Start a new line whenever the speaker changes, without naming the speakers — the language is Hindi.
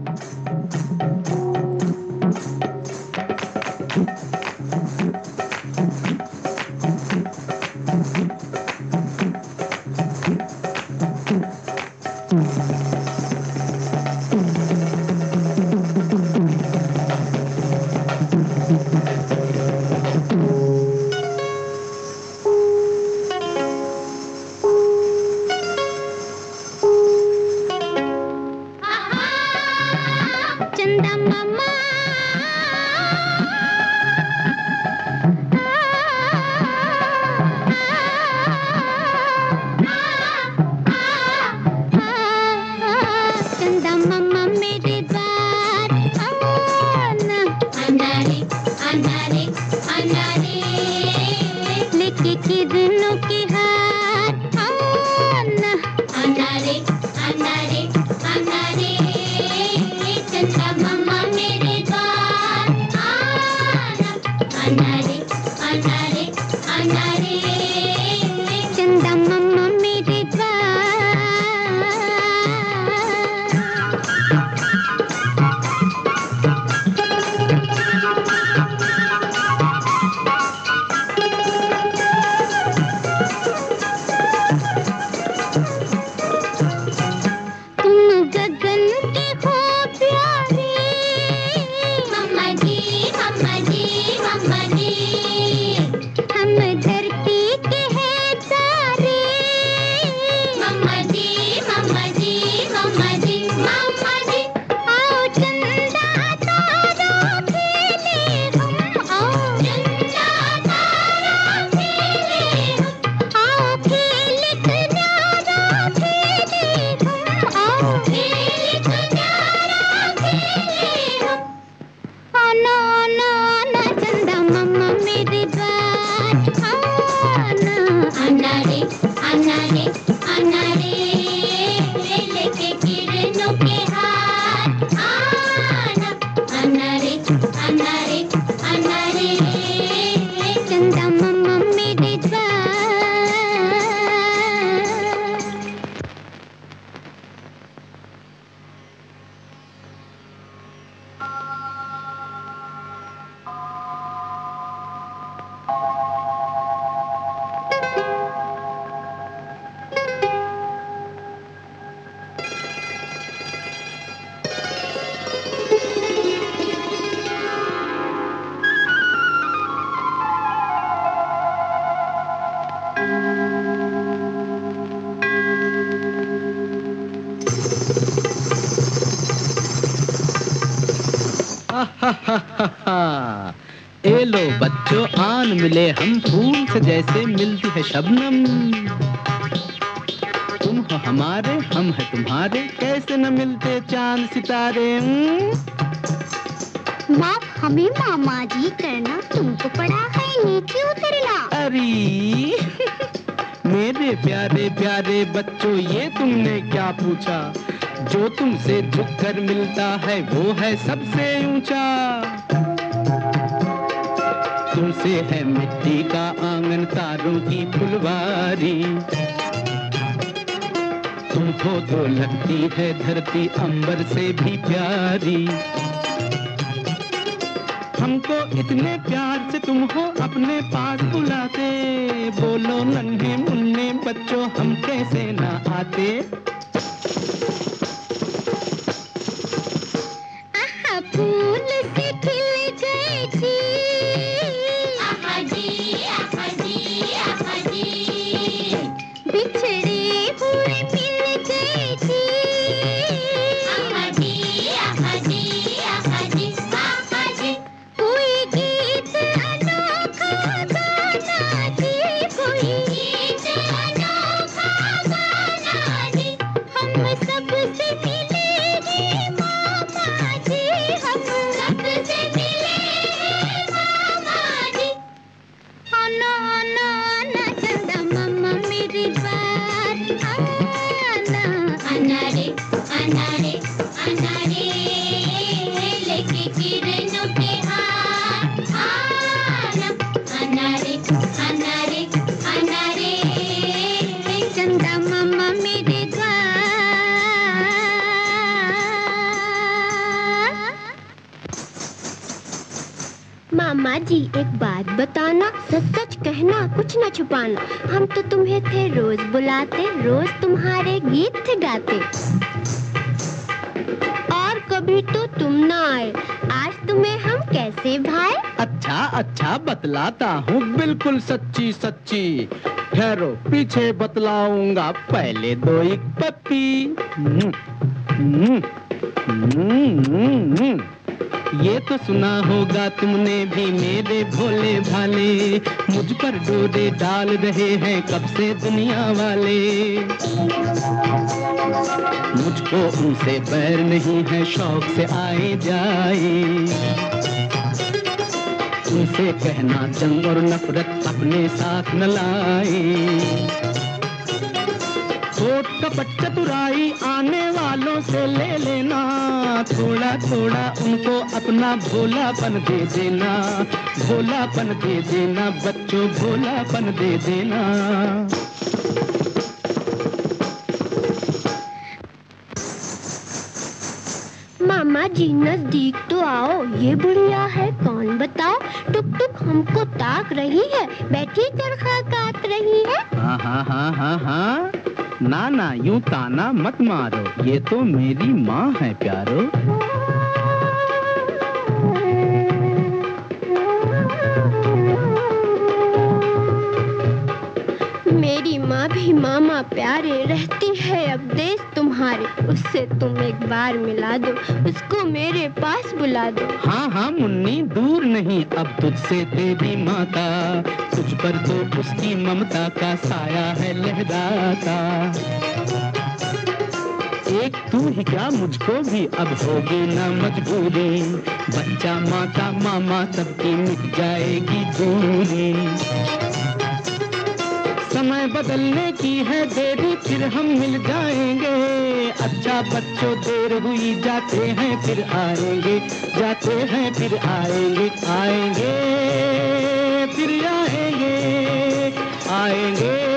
ए लो बच्चों आन मिले हम फूल से जैसे मिलती है शबनम। तुम हो हमारे हम है तुम्हारे कैसे न मिलते चांद सितारे।
माफ हमें मामा जी करना तुमको पड़ा है नीचे उतरना।
अरे मेरे प्यारे प्यारे बच्चों ये तुमने क्या पूछा। जो तुमसे झुककर मिलता है वो है सबसे ऊंचा। तुमसे है मिट्टी का आंगन तारों की फुलवारी। तुमको तो लगती है धरती अंबर से भी प्यारी। हमको इतने प्यार से तुम हो अपने पास बुलाते। बोलो नन्हे मुन्ने बच्चों हम कैसे ना आते।
फूल से खिल गए जी। आहा जी आहा जी आहा जी। बिछड़े हुए मिल गए जी। आहा जी आहा जी आहा जी आहा जी। कोई गीत अनोखा गाना जी। कोई गीत अनोखा गाना जी। हम सबसे मिले रे मामा जी। हम सबसे मिले रे मामा जी। आना आना आना चंदा मामा मेरी बात आना। आना रे आना रे आना रे। लेके किरणों के हाथ आना। आना रे आना रे आना रे। चंदा मामा मेरे द्वार। मामा जी एक बात बताना, सच सच कहना, कुछ न छुपाना। हम तो तुम्हें थे रोज बुलाते, रोज तुम्हारे गीत थे गाते। और कभी तो तुम ना आए, आज तुम्हें हम कैसे भाए?
अच्छा अच्छा बतलाता हूँ, बिल्कुल सच्ची सच्ची। ठहरो पीछे बतलाऊंगा, पहले दो एक पप्पी। ये तो सुना होगा तुमने भी मेरे भोले भाले, मुझ पर डोरे डाल रहे हैं कब से दुनिया वाले। मुझको उनसे बैर नहीं है, शौक से आए जाए। उनसे कहना जंग और नफरत अपने साथ न लाए। होठ कपट चतुराई आने वालों से ले लेना, थोड़ा थोड़ा उनको अपना भोलापन दे देना। भोलापन दे देना बच्चों, भोलापन दे देना।
मामा जी नजदीक तो आओ, ये बुढ़िया है कौन बताओ? टुक टुक हमको ताक रही है, बैठी चरखा काट रही है।
हाँ हाँ हाँ हाँ हाँ, ना ना यूं ताना मत मारो, ये तो मेरी माँ है प्यारो।
मेरी माँ भी मामा प्यारे, रहती है अब देश तुम्हारे। उससे तुम एक बार मिला दो, उसको मेरे पास बुला दो।
हाँ हाँ मुन्नी दूर नहीं अब तुझसे तेरी माता, तुझ पर तो उसकी ममता का साया है लहराता। एक तू ही क्या मुझको भी अब होगी ना मजबूरी, बच्चा माता मामा सबकी मिट जाएगी दूरी। समय बदलने की है देरी, फिर हम मिल जाएंगे। अच्छा बच्चों देर हुई, जाते हैं फिर आएंगे, जाते हैं फिर आएंगे, आएंगे फिर आएंगे, आएंगे।